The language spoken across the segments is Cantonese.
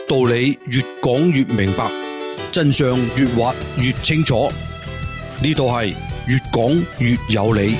道理越講越明白，真相越挖越清楚。呢度係越講越有理。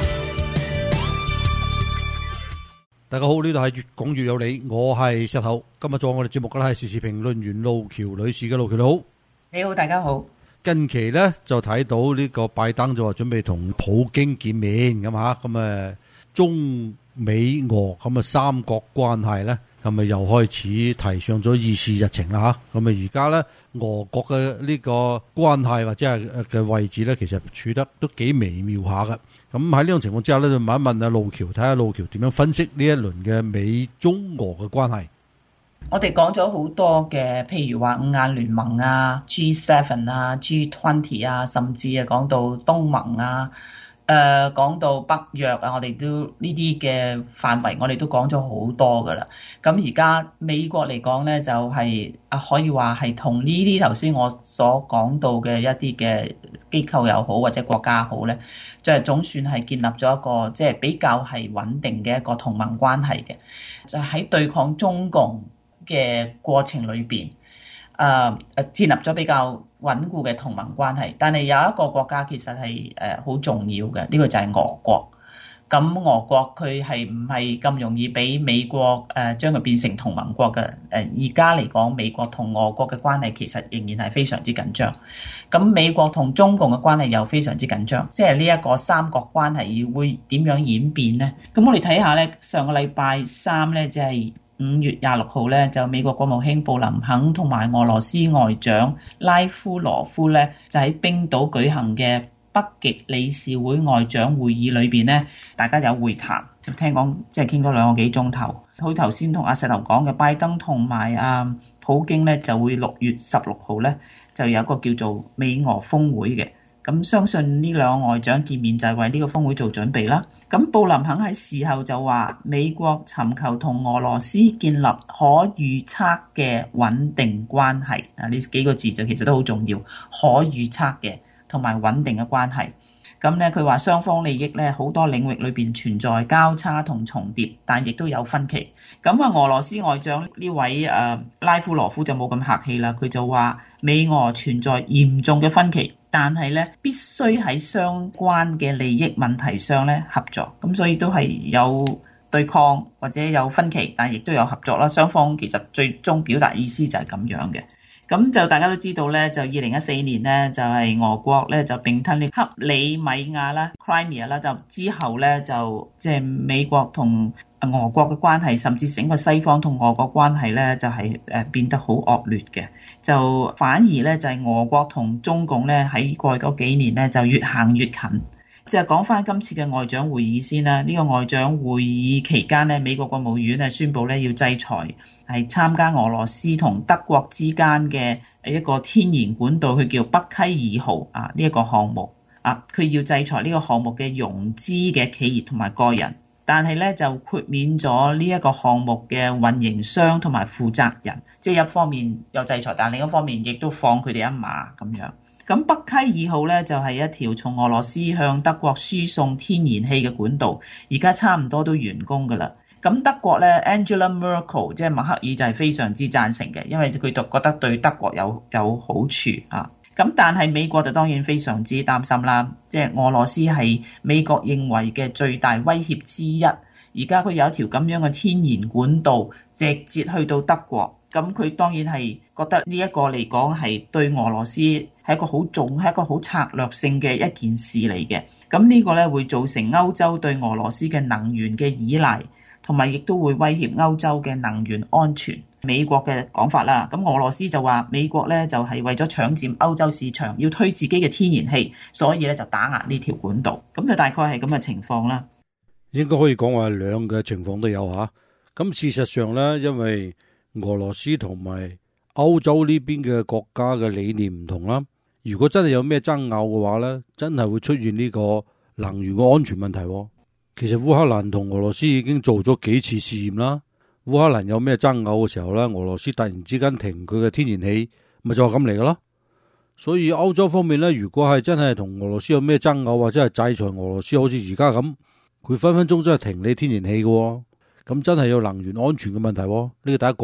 大家好，呢度係越講越有理，我係石頭。今日做我哋節目嘅咧係時事評論員路橋女士嘅。路橋你好。 你好，大家好。 近期咧就睇到呢個拜登就話準備同普京見面咁吓，咁中美俄咁三國關係咧，咁又開始提上咗議事日程啦吓。咁而家咧俄國嘅呢個關係或者係嘅位置咧，其實處得都幾微妙下嘅。咁喺呢種情況之下咧，就問一問阿路橋，睇下路橋點樣分析呢一輪嘅美中俄嘅關係。 我哋講咗好多嘅，譬如話五眼聯盟啊、G7 啊、G20 啊，甚至講到東盟啊、講到北約啊，我哋都呢啲嘅範圍，我哋都講咗好多噶啦。咁而家美國嚟講咧，就係可以話係同呢啲頭先我所講到嘅一啲嘅機構又好或者國家好咧，就係總算係建立咗一個即係比較係穩定嘅一個同盟關係嘅，就喺對抗中共嘅過程裏邊，建立咗比較穩固嘅同盟關係。但係有一個國家其實係好重要嘅，呢個就係俄國。咁俄國佢係唔係咁容易俾美國將佢變成同盟國嘅？而家嚟講，美國同俄國嘅關係其實仍然係非常之緊張。咁美國同中共嘅關係又非常之緊張，即係呢一個三國關係會點樣演變呢？咁我哋睇下咧，上個禮拜三咧，即係5月26號咧，就美國國務卿布林肯同埋俄羅斯外長拉夫羅夫咧，就喺冰島舉行嘅北極理事會外長會議裏邊咧，大家有會談，聽講即係傾咗2個幾鐘頭。好頭先同阿石頭講嘅，拜登同埋普京咧就會6月16號咧就有一個叫做美俄峰會嘅。咁相信呢兩個外長見面就係為呢個峰會做準備啦。咁布林肯喺事後就話，美國尋求同俄羅斯建立可預測嘅穩定關係。呢幾個字就其實都好重要，可預測嘅同埋穩定嘅關係。咁咧佢話雙方利益咧好多領域裏邊存在交叉同重疊，但亦都有分歧。咁俄羅斯外長呢位拉夫羅夫就冇咁客氣啦，佢就話美俄存在嚴重嘅分歧，但係咧必須喺相關嘅利益問題上咧合作。咁所以都係有對抗或者有分歧，但亦都有合作啦。雙方其實最終表達意思就係咁樣嘅。咁就大家都知道咧，就2014年咧就係俄國咧就併吞呢克里米亞啦 Crimea 啦，就之後咧就即係美國同俄國嘅關係，甚至整個西方同俄國關係咧就係變得好惡劣嘅。就反而咧就係俄國同中共咧喺過去嗰幾年咧就越行越近。即係講翻今次嘅外長會議先啦。呢個外長會議期間咧，美國國務院宣布咧要制裁係參加俄羅斯同德國之間嘅一個天然管道，佢叫北溪2號呢一個項目佢要制裁呢個項目嘅融資嘅企業同埋個人，但係咧就豁免咗呢一個項目嘅運營商同埋負責人，即係一方面有制裁，但另一方面亦都放佢哋一馬咁樣。咁北溪2號咧就係一條從俄羅斯向德國輸送天然氣嘅管道，而家差唔多都完工噶啦。咁德國咧 Angela Merkel 即係默克爾就係非常之贊成嘅，因為佢就覺得對德國有好處啊。咁但係美國就當然非常之擔心啦，即係俄羅斯係美國認為嘅最大威脅之一。而家佢有一條咁樣嘅天然管道直接去到德國，咁佢當然係覺得呢一個嚟講係對俄羅斯係一個好重、係一個好策略性嘅一件事嚟嘅。咁呢個咧會造成歐洲對俄羅斯嘅能源嘅依賴，同埋亦都會威脅歐洲嘅能源安全。美國嘅講法啦，咁俄羅斯就話美國咧就係為咗搶佔歐洲市場，要推自己嘅天然氣，所以咧就打壓呢條管道。咁就大概係咁嘅情況啦。 應該可以講話兩個情況都有吓。咁事實上咧，因為俄羅斯同埋歐洲呢邊嘅國家嘅理念唔同啦，如果真係有咩爭拗嘅話咧，真係會出現呢個能源嘅安全問題。其實烏克蘭同俄羅斯已經做咗幾次試驗啦。烏克蘭有咩爭拗嘅時候咧，俄羅斯突然之間停佢嘅天然氣，咪就係咁嚟噶咯。所以歐洲方面咧，如果係真係同俄羅斯有咩爭拗，或者係制裁俄羅斯，好似而家咁，佢分分鐘真係停你天然氣嘅，咁真係有能源安全嘅問題。呢個第一個。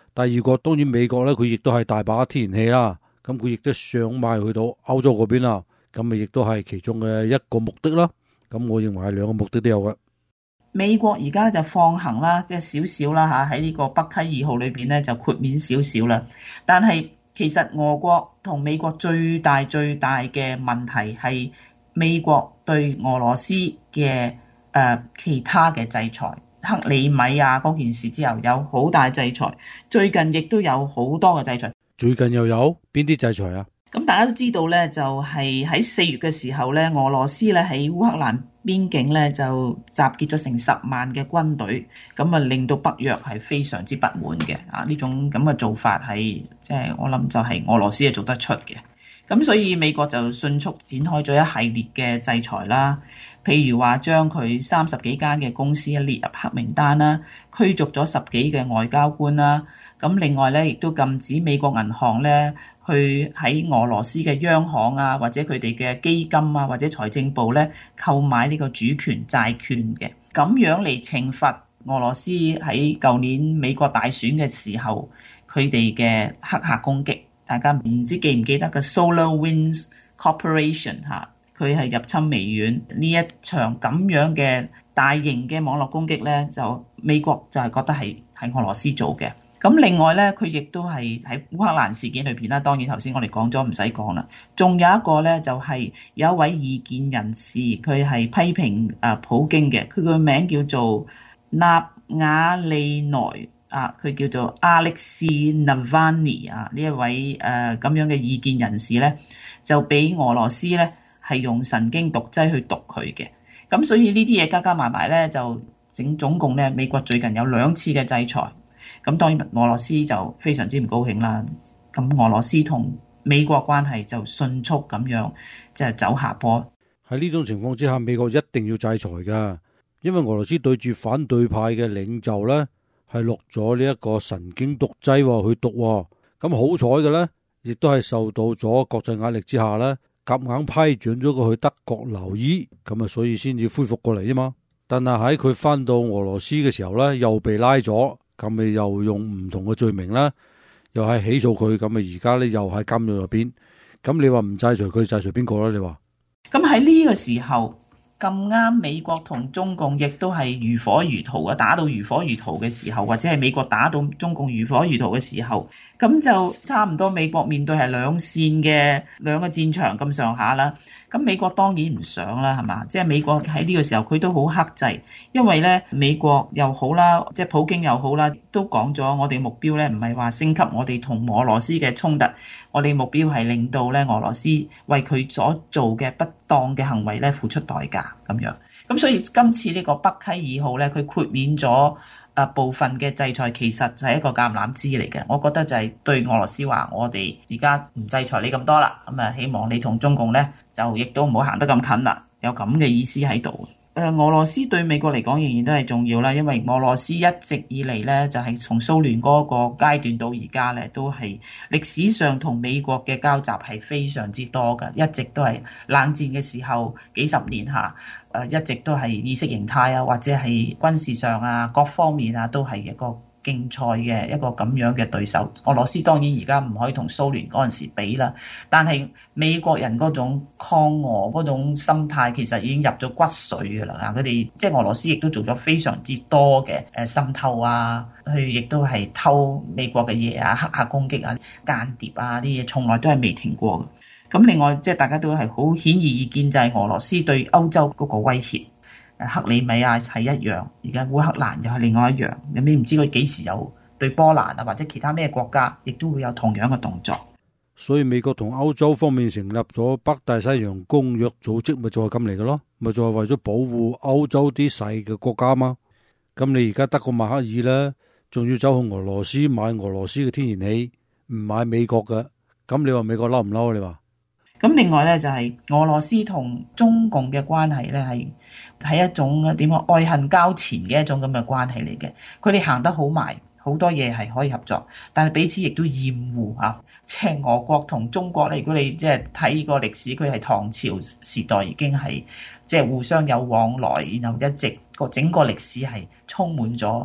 第二個當然美國咧，佢亦都係大把天然氣啦，咁佢亦都想賣去到歐洲嗰邊啦，咁咪亦都係其中嘅一個目的啦。咁我認為係兩個目的都有嘅。 美國而家就放行啦，即係少少啦嚇，喺呢個北溪2號裏邊咧就豁免少少啦。但係其實俄國同美國最大嘅問題係美國對俄羅斯嘅其他嘅制裁，克里米亞嗰件事之後有好大制裁，最近亦都有好多嘅制裁。 最近又有邊啲制裁啊？ 咁大家都知道咧，就係喺4月嘅時候咧，俄羅斯咧喺烏克蘭邊境咧就集結咗成10萬嘅軍隊，咁啊令到北約係非常之不滿嘅啊！呢種咁嘅做法係即係我諗就係俄羅斯係做得出嘅。咁所以美國就迅速展開咗一系列嘅制裁啦，譬如話將佢30幾間嘅公司列入黑名單啦，驅逐咗10幾嘅外交官啦。咁另外咧，亦都禁止美國銀行咧去喺俄羅斯嘅央行啊，或者佢哋嘅基金啊，或者財政部咧購買呢個主權債券嘅，咁樣嚟懲罰俄羅斯喺舊年美國大選嘅時候佢哋嘅黑客攻擊。大家唔知記唔記得嘅 SolarWinds Corporation 嚇，佢係入侵微軟呢一場咁樣嘅大型嘅網絡攻擊咧，就美國就係覺得係俄羅斯做嘅。咁另外咧，佢亦都係喺烏克蘭事件裏邊啦。當然頭先我哋講咗唔使講啦。仲有一個咧，就係有一位異見人士，佢係批評普京嘅。佢個名叫做納瓦利內啊，佢叫做 Alexei Navalny 啊。呢一位咁樣嘅異見人士咧，就俾俄羅斯咧係用神經毒劑去毒佢嘅。咁所以呢啲嘢加加埋埋咧，就總共咧，美國最近有2次嘅制裁。咁當然俄羅斯就非常之唔高興啦。咁俄羅斯同美國關係就迅速咁樣即係走下坡。 喺呢種情況之下，美國一定要制裁噶，因為俄羅斯對住反對派嘅領袖咧係落咗呢一個神經毒劑去毒。咁好彩嘅咧，亦都係受到咗國際壓力之下咧，夾硬批准咗佢去德國留醫，咁啊所以先至恢復過嚟啫嘛。但係喺佢翻到俄羅斯嘅時候咧，又被拉咗。咁咪又用唔同嘅罪名啦，又係起訴佢，咁咪而家咧又喺監獄入邊。咁你話唔制裁佢，制裁邊個咧？你話？ 咁喺呢個時候咁啱，美國同中共亦都係如火如荼啊，打到如火如荼嘅時候，或者係美國打到中共如火如荼嘅時候，咁就差唔多美國面對係兩線嘅兩個戰場咁上下啦。咁美國當然唔想啦，係嘛？即係美國喺呢個時候佢都好克制，因為咧美國又好啦，即係普京又好啦，都講咗我哋目標咧唔係話升級我哋同俄羅斯嘅衝突，我哋目標係令到咧俄羅斯為佢所做嘅不當嘅行為咧付出代價咁樣。咁所以今次呢個北溪2號咧，佢豁免咗部分嘅制裁，其實就係一個橄欖枝嚟嘅。我覺得就係對俄羅斯話，我哋而家唔制裁你咁多啦，咁啊希望你同中共咧就亦都唔好行得咁近啦，有咁嘅意思喺度。俄羅斯對美國嚟講仍然都係重要啦，因為俄羅斯一直以嚟咧就係從蘇聯嗰個階段到而家咧，都係歷史上同美國嘅交集係非常之多㗎，一直都係冷戰嘅時候幾十年下，一直都係意識形態啊，或者係軍事上啊各方面啊都係一個競賽嘅一個咁樣嘅對手。俄羅斯當然而家唔可以同蘇聯嗰陣時比啦，但係美國人嗰種抗俄嗰種心態其實已經入咗骨髓㗎啦。佢哋即係俄羅斯亦都做咗非常之多嘅滲透啊，佢亦都係偷美國嘅嘢啊，黑客攻擊啊，間諜啊啲嘢，從來都係未停過嘅。咁另外即係大家都係好顯而易見，就係俄羅斯對歐洲嗰個威脅。克里米亞係一樣，而家烏克蘭又係另外一樣。你唔知佢幾時有對波蘭啊或者其他咩國家，亦都會有同樣嘅動作。 所以美國同歐洲方面成立咗北大西洋公約組織，咪就係咁嚟嘅咯，咪就係為咗保護歐洲啲細嘅國家嘛。咁你而家得個默克爾咧，仲要走去俄羅斯買俄羅斯嘅天然氣，唔買美國嘅，咁你話美國嬲唔嬲？你話？ 咁另外咧就係俄羅斯同中共嘅關係咧係一種點講愛恨交纏嘅一種咁嘅關係嚟嘅。佢哋行得好埋，好多嘢係可以合作，但係彼此亦都厭惡嚇。即係俄國同中國咧，如果你即係睇個歷史，佢係唐朝時代已經係即係互相有往來，然後一直整個歷史係充滿咗好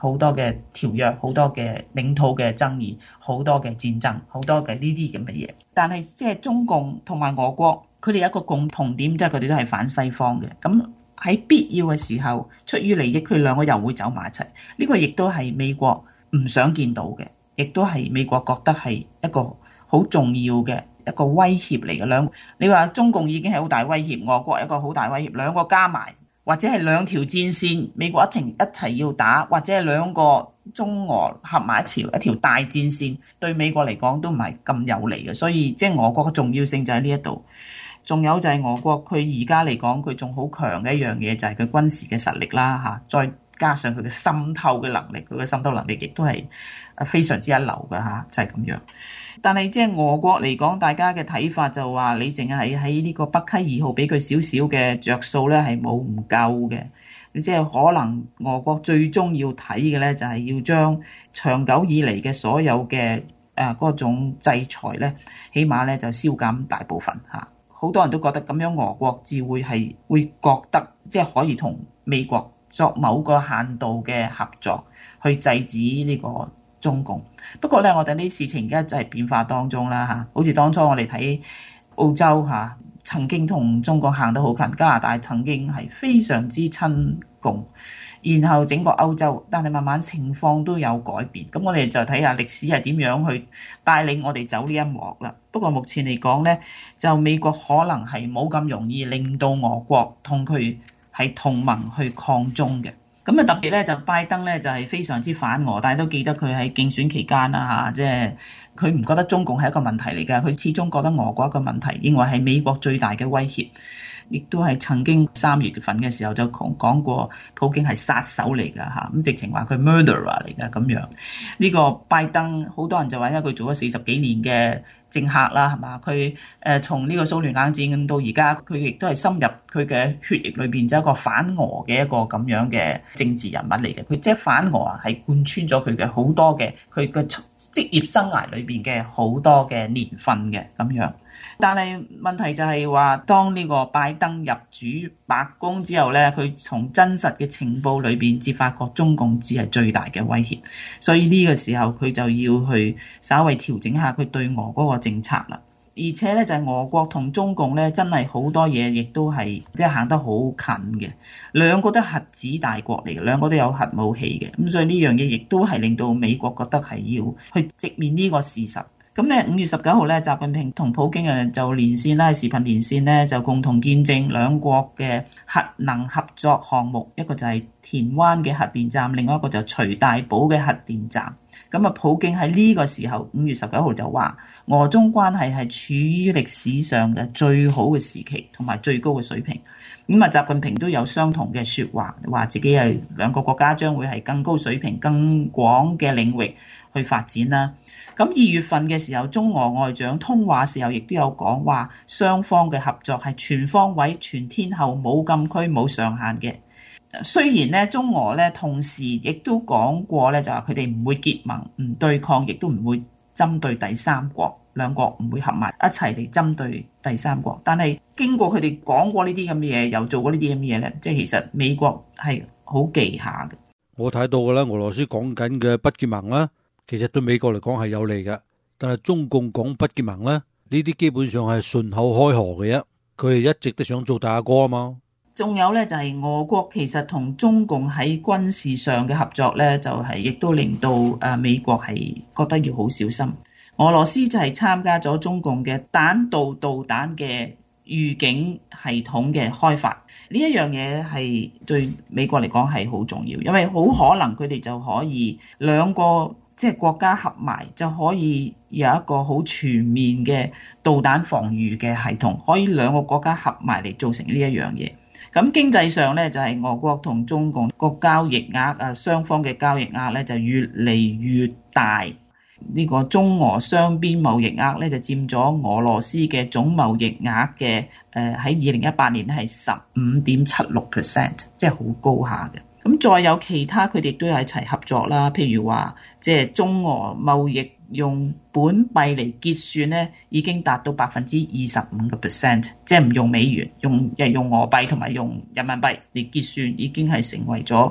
好多嘅條約，好多嘅領土嘅爭議，好多嘅戰爭，好多嘅呢啲咁嘅嘢。但係即係中共同埋俄國，佢哋有一個共同點，即係佢哋都係反西方嘅。咁喺必要嘅時候，出於利益，佢兩個又會走埋一齊。呢個亦都係美國唔想見到嘅，亦都係美國覺得係一個好重要嘅一個威脅嚟嘅。你話中共已經係好大威脅，俄國一個好大威脅，兩個加埋，或者係兩條戰線，美國一齊要打，或者係兩個中俄合埋一條大戰線，對美國嚟講都唔係咁有利嘅。所以即係俄國嘅重要性就喺呢一度。仲有就係俄國佢而家嚟講，佢仲好強嘅一樣嘢就係佢軍事嘅實力啦嚇，再加上佢嘅滲透嘅能力，佢嘅滲透能力亦都係非常之一流嘅嚇，就係咁樣。但係即係俄國嚟講，大家嘅睇法就話你淨係喺呢個北溪二號俾佢少少嘅着數咧，係冇唔夠嘅。即係可能俄國最終要睇嘅咧，就係要將長久以嚟嘅所有嘅嗰種制裁咧，起碼咧就消減大部分嚇。好多人都覺得咁樣俄國至會覺得即係可以同美國作某個限度嘅合作去制止呢個中共。不過咧，我哋呢啲事情而家就係變化當中啦嚇。好似當初我哋睇澳洲嚇，曾經同中國行得好近，加拿大曾經係非常之親共，然後整個歐洲，但係慢慢情況都有改變。咁我哋就睇下歷史係點樣去帶領我哋走呢一幕啦。不過目前嚟講咧，就美國可能係冇咁容易令到俄國同佢係同盟去抗中嘅。咁啊特別咧就拜登咧就係非常之反俄，大家都記得佢喺競選期間啦嚇，即係佢唔覺得中共係一個問題嚟㗎，佢始終覺得俄國一個問題，認為係美國最大嘅威脅。亦都係曾經3月份嘅時候就講過，普京係殺手嚟㗎嚇，咁直情話佢 murderer 嚟㗎咁樣。呢個拜登好多人就話，因為佢做咗40幾年嘅政客啦，係嘛？佢從呢個蘇聯冷戰到而家，佢亦都係深入佢嘅血液裏邊，就係一個反俄嘅一個咁樣嘅政治人物嚟嘅。佢即係反俄啊，係貫穿咗佢嘅好多嘅佢嘅職業生涯裏邊嘅好多嘅年份嘅咁樣。但係問題就係話，當呢個拜登入主白宮之後咧，佢從真實嘅情報裏邊至發覺中共只係最大嘅威脅，所以呢個時候佢就要去稍微調整下佢對俄嗰個政策啦。而且咧就係俄國同中共咧真係好多嘢亦都係即係行得好近嘅，兩個都核子大國嚟嘅，兩個都有核武器嘅，咁所以呢樣嘢亦都係令到美國覺得係要去直面呢個事實。咁咧5月19號咧，習近平同普京就連線啦，視頻連線咧就共同見證兩國嘅核能合作項目，一個就係田灣嘅核電站，另外一個就係徐大寶嘅核電站。咁啊，普京喺呢個時候5月19號就話，俄中關係係處於歷史上嘅最好嘅時期同埋最高嘅水平。咁啊，習近平都有相同嘅說話，話自己係兩個國家將會係更高水平、更廣嘅領域去發展啦。咁2月份嘅時候，中俄外長通話時候亦都有講話，雙方嘅合作係全方位、全天候、冇禁區、冇上限嘅。雖然咧，中俄咧同時亦都講過咧，就話佢哋唔會結盟、唔對抗，亦都唔會針對第三國，兩國唔會合埋一齊嚟針對第三國。但係經過佢哋講過呢啲咁嘅嘢，又做過呢啲咁嘅嘢咧，即係其實美國係好忌下嘅。 我睇到嘅啦，俄羅斯講緊嘅不結盟啦，其實對美國嚟講係有利嘅。但係中共講不結盟咧，呢啲基本上係順口開河嘅啫。佢哋一直都想做大阿哥啊嘛。 仲有咧就係俄國其實同中共喺軍事上嘅合作咧，就係亦都令到美國係覺得要好小心。俄羅斯就係參加咗中共嘅彈道導彈嘅預警系統嘅開發，呢一樣嘢係對美國嚟講係好重要，因為好可能佢哋就可以兩個即係國家合埋，就可以有一個好全面嘅導彈防禦嘅系統，可以兩個國家合埋嚟做成呢一樣嘢。咁經濟上咧就係俄國同中共個交易額雙方嘅交易額咧就越嚟越大。呢個中俄雙邊貿易額咧就佔咗俄羅斯嘅總貿易額嘅喺2018年係15.76%，即係好高下嘅。咁再有其他佢哋都有一齊合作啦，譬如話即係中俄貿易用本幣嚟結算咧，已經達到25%，即係唔用美元，用俄幣同埋用人民幣嚟結算，已經係成為咗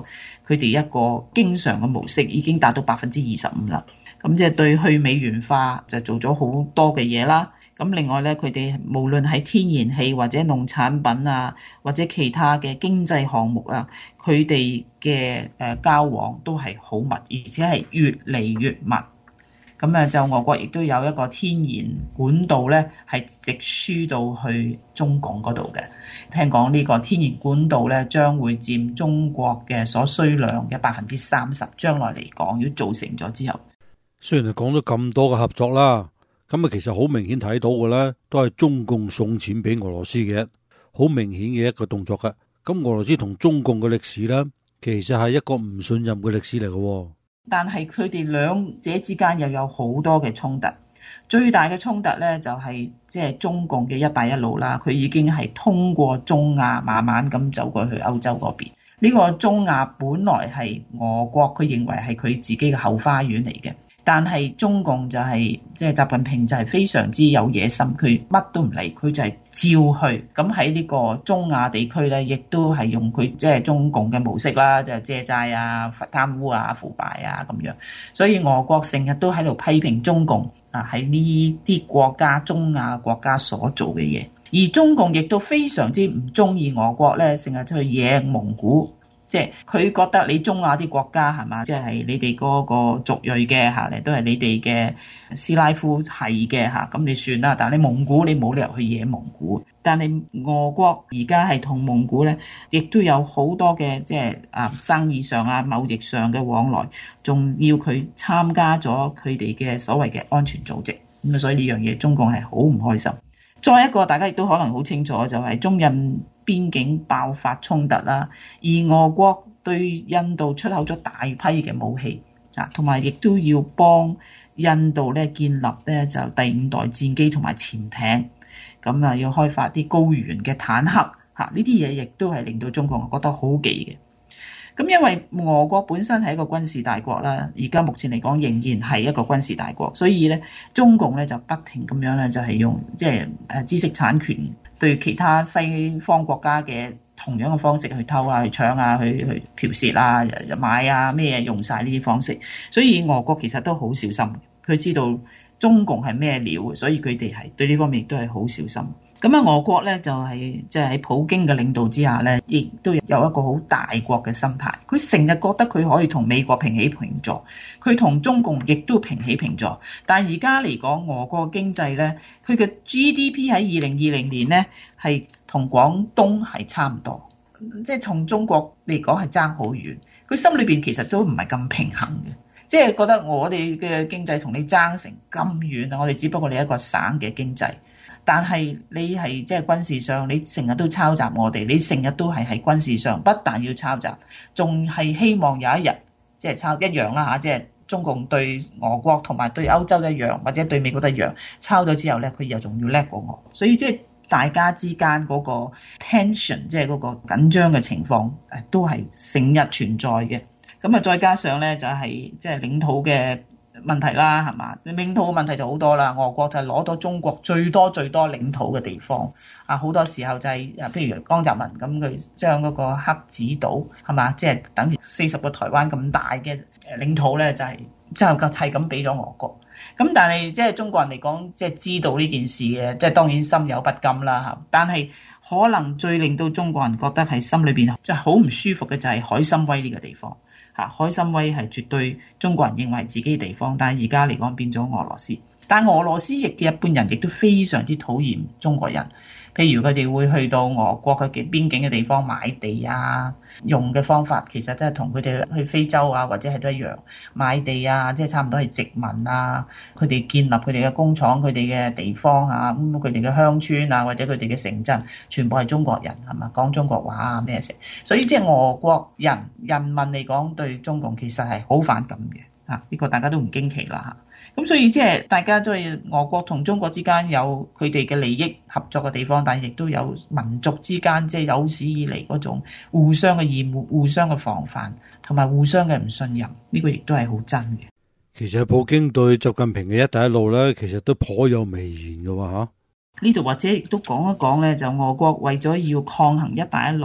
佢哋一個經常嘅模式已經達到25%啦。咁即係對去美元化就做咗好多嘅嘢啦。咁另外咧，佢哋無論係天然氣或者農產品啊，或者其他嘅經濟項目啊，佢哋嘅交往都係好密，而且係越嚟越密。咁啊，就俄國亦都有一個天然管道咧，係直輸到去中共嗰度嘅。聽講呢個天然管道咧，將會佔中國嘅所需量嘅30%。將來嚟講，如果做成咗之後， 雖然係講咗咁多嘅合作啦，咁啊其實好明顯睇到嘅咧，都係中共送錢俾俄羅斯嘅，好明顯嘅一個動作嘅。咁俄羅斯同中共嘅歷史咧，其實係一個唔信任嘅歷史嚟嘅。 但係佢哋兩者之間又有好多嘅衝突，最大嘅衝突咧就係即係中共嘅一帶一路啦，佢已經係通過中亞慢慢咁走過去歐洲嗰邊。呢個中亞本來係俄國，佢認為係佢自己嘅後花園嚟嘅。但係中共就係即係習近平就係非常之有野心，佢乜都唔理，佢就係照去。咁喺呢個中亞地區咧，亦都係用佢即係中共嘅模式啦，就係借債啊、貪污啊、腐敗啊咁樣。所以俄國成日都喺度批評中共啊，喺呢啲國家中亞國家所做嘅嘢。而中共亦都非常之唔中意俄國咧，成日去惹蒙古。即係佢覺得你中亞啲國家係嘛，即係你哋嗰個族裔嘅嚇，都係你哋嘅斯拉夫系嘅嚇，咁你算啦。但係你蒙古你冇理由去惹蒙古。但係俄國而家係同蒙古咧，亦都有好多嘅即係生意上啊、貿易上嘅往來，仲要佢參加咗佢哋嘅所謂嘅安全組織。咁所以呢樣嘢中共係好唔開心。再一個大家亦都可能好清楚，就係中印邊境爆發衝突啦，而俄國對印度出口咗大批嘅武器啊，同埋亦都要幫印度咧建立咧就第5代戰機同埋潛艇，咁啊要開發啲高原嘅坦克嚇，呢啲嘢亦都係令到中國覺得好忌嘅。咁因為俄國本身係一個軍事大國啦，而家目前嚟講仍然係一個軍事大國，所以咧中共咧就不停咁樣咧就係用即係知識產權對其他西方國家嘅同樣嘅方式去偷啊、去搶啊、去剽竊啊、買啊咩用晒呢啲方式，所以俄國其實都好小心，佢知道中共係咩料，所以佢哋係對呢方面亦都係好小心。咁啊，俄國咧就係即係喺普京嘅領導之下咧，亦都有一個好大國嘅心態。佢成日覺得佢可以同美國平起平坐，佢同中共亦都平起平坐。但係而家嚟講，俄國經濟咧，佢嘅 GDP 喺2020年咧係同廣東係差唔多，即係從中國嚟講係爭好遠。佢心裏邊其實都唔係咁平衡嘅，即係覺得我哋嘅經濟同你爭成咁遠啊！我哋只不過你一個省嘅經濟。但係你係即係軍事上，你成日都抄襲我哋，你成日都係喺軍事上，不但要抄襲，仲係希望有一日即係抄一樣啦嚇，即係中共對俄國同埋對歐洲一樣，或者對美國都一樣，抄咗之後咧，佢又仲要叻過我，所以即係大家之間嗰個 tension， 即係嗰個緊張嘅情況，都係成日存在嘅。咁啊，再加上咧就係即係領土嘅問題啦，係嘛？領土嘅問題就好多啦。俄國就係攞到中國最多領土嘅地方啊，好多時候就係譬如江澤民咁，佢將嗰個黑子島係嘛，即係等於40個台灣咁大嘅領土咧，就係咁俾咗俄國。咁但係即係中國人嚟講，即係知道呢件事嘅，即係當然心有不甘啦嚇。但係可能最令到中國人覺得係心裏邊即係好唔舒服嘅就係海參崴呢個地方。海參崴係絕對中國人認為自己地方，但係而家嚟講變咗俄羅斯。但俄羅斯亦嘅一般人亦都非常之討厭中國人，譬如佢哋會去到俄國嘅邊境嘅地方買地啊，用嘅方法其實真係同佢哋去非洲啊或者係都一樣，買地啊，即係差唔多係殖民啊，佢哋建立佢哋嘅工廠、佢哋嘅地方啊，咁佢哋嘅鄉村啊或者佢哋嘅城鎮，全部係中國人係嘛，講中國話啊咩食，所以即係俄國人民嚟講對中共其實係好反感嘅啊，呢個大家都唔驚奇啦嚇。咁所以即係大家都係俄國同中國之間有佢哋嘅利益合作嘅地方，但係亦都有民族之間即係有史以嚟嗰種互相嘅厭惡、互相嘅防範同埋互相嘅唔信任，呢個亦都係好真嘅。 其實普京對習近平嘅一帶一路咧，其實都頗有微言嘅嚇。 呢度或者亦都講一講咧，就俄國為咗要抗衡一帶一路，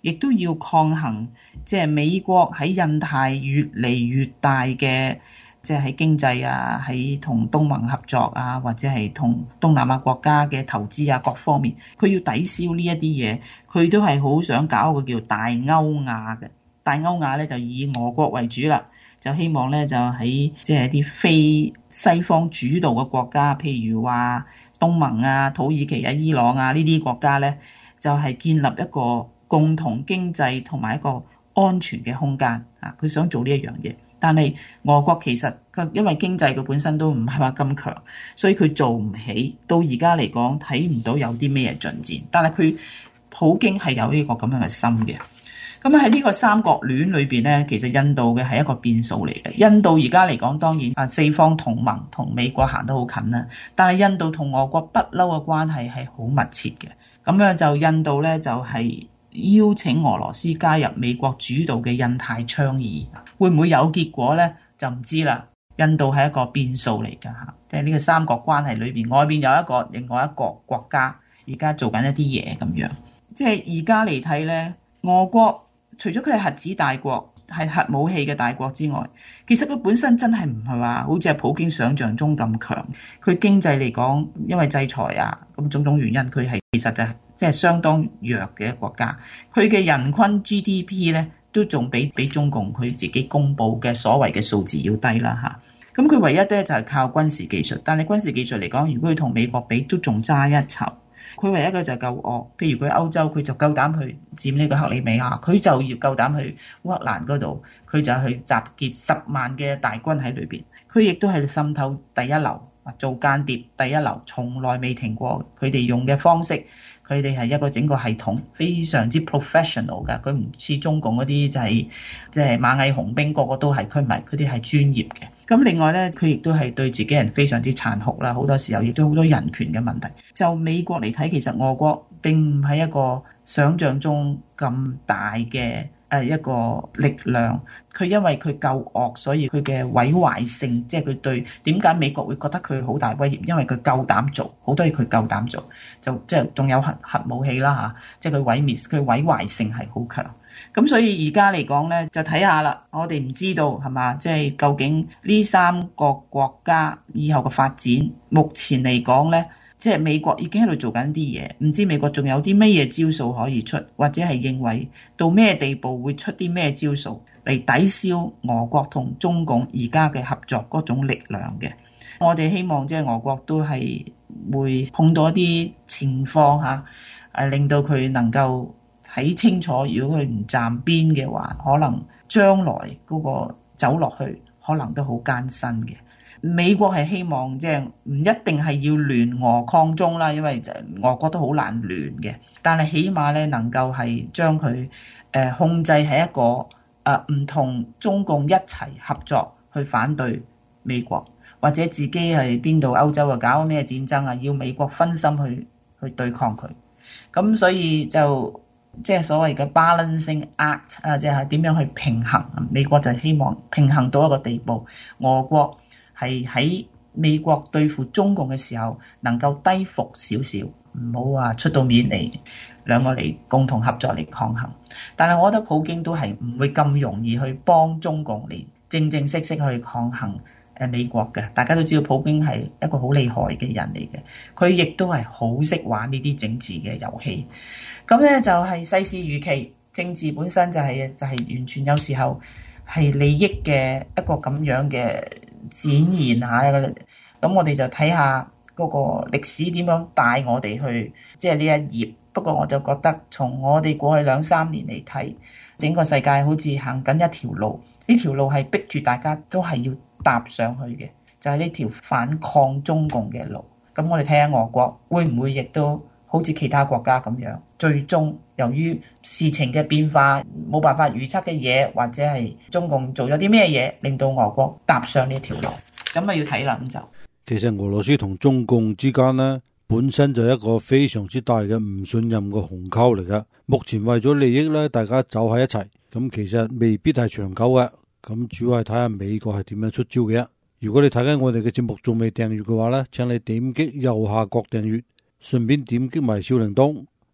亦都要抗衡即係美國喺印太越嚟越大嘅即係喺經濟啊，喺同東盟合作啊，或者係同東南亞國家嘅投資啊各方面，佢要抵消呢一啲嘢，佢都係好想搞一個叫大歐亞嘅。大歐亞咧就以俄國為主啦，就希望咧就喺即係啲非西方主導嘅國家，譬如話東盟啊、土耳其啊、伊朗啊呢啲國家咧，就係建立一個共同經濟同埋一個安全嘅空間啊！佢想做呢一樣嘢，但係俄國其實佢因為經濟佢本身都唔係話咁強，所以佢做唔起。到而家嚟講睇唔到有啲咩進展，但係佢普京係有呢個咁樣嘅心嘅。咁喺呢個三角戀裏邊咧，其實印度嘅係一個變數嚟嘅。印度而家嚟講，當然四方同盟同美國行得好近啦，但係印度同俄國不嬲嘅關係係好密切嘅。咁樣就印度咧就係邀請俄羅斯加入美國主導嘅印太倡議，會唔會有結果咧就唔知啦。印度係一個變數嚟㗎嚇，即係呢個三角關係裏邊，外邊有一個另外一個國家而家做緊一啲嘢咁樣。即係而家嚟睇咧，俄國除咗佢係核子大國，係核武器嘅大國之外，其實佢本身真係唔係話好似係普京想象中咁強。佢經濟嚟講，因為制裁啊咁種種原因，佢係其實就係即係相當弱嘅一個國家。佢嘅人均 GDP 咧都仲比中共佢自己公布嘅所謂嘅數字要低啦嚇。咁佢唯一咧就係靠軍事技術，但係軍事技術嚟講，如果佢同美國比，都仲差一籌。佢唯一嘅就係夠惡，譬如佢歐洲，佢就夠膽去佔呢個克里米亞，佢就要夠膽去烏克蘭嗰度，佢就去集結10萬嘅大軍喺裏邊。佢亦都係滲透第一流，做間諜第一流，從來未停過。佢哋用嘅方式，佢哋係一個整個系統非常之 professional 㗎。佢唔似中共嗰啲就係即係螞蟻雄兵，個個都係，佢唔係，佢哋係專業嘅。咁另外咧，佢亦都係對自己人非常之殘酷啦，好多時候亦都好多人權嘅問題。就美國嚟睇，其實俄國並唔係一個想像中咁大嘅一個力量。佢因為佢夠惡，所以佢嘅毀壞性，即係佢對點解美國會覺得佢好大威脅？因為佢夠膽做好多嘢，佢夠膽做，就即係仲有核武器啦嚇，即係佢毀滅，佢毀壞性係好強。咁所以而家嚟講咧，就睇下啦。我哋唔知道係嘛，即係究竟呢三個國家以後嘅發展。目前嚟講咧，即係美國已經喺度做緊啲嘢，唔知美國仲有啲咩嘢招數可以出，或者係認為到咩地步會出啲咩招數嚟抵消俄國同中共而家嘅合作嗰種力量嘅。我哋希望即係俄國都係會碰到一啲情況嚇，令到佢能夠睇清楚，如果佢唔站邊嘅話，可能將來嗰個走落去可能都好艱辛嘅。美國係希望即係唔一定係要聯俄抗中啦，因為俄國都好難聯嘅，但係起碼咧能夠係將佢控制喺一個唔同中共一齊合作去反對美國，或者自己係邊度歐洲啊搞咩戰爭啊，要美國分心去對抗佢。咁所以就即係所謂嘅 balancing act 啊，即係點樣去平衡？美國就希望平衡到一個地步，俄國係喺美國對付中共嘅時候能夠低伏少少，唔好話出到面嚟兩個嚟共同合作嚟抗衡。但係我覺得普京都係唔會咁容易去幫中共嚟正正式式去抗衡美國嘅。大家都知道普京係一個好厲害嘅人嚟嘅，佢亦都係好識玩呢啲政治嘅遊戲。咁咧就係世事如棋，政治本身就係完全有時候係利益嘅一個咁樣嘅展現下。咁我哋就睇下嗰個歷史點樣帶我哋去即係呢一頁。不過我就覺得從我哋過去2-3年嚟睇，整個世界好似行緊一條路，呢條路係逼住大家都係要踏上去嘅，就係呢條反抗中共嘅路。咁我哋睇下俄國會唔會亦都好似其他國家咁樣，最終由於事情嘅變化冇辦法預測嘅嘢，或者係中共做咗啲咩嘢，令到俄國踏上呢條路，咁啊要睇啦。咁就其實俄羅斯同中共之間呢，本身就係一個非常之大嘅唔信任嘅鴻溝嚟噶。目前為咗利益咧，大家走喺一齊，咁其實未必係長久嘅。咁主要係睇下美國係點樣出招嘅。如果你睇緊我哋嘅節目仲未訂閱嘅話咧，請你點擊右下角訂閱，順便點擊埋小鈴鐺，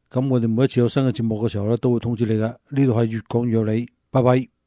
咁我哋每一次有新嘅節目嘅時候咧，都會通知你嘅。呢度係粵講粵有理，拜拜。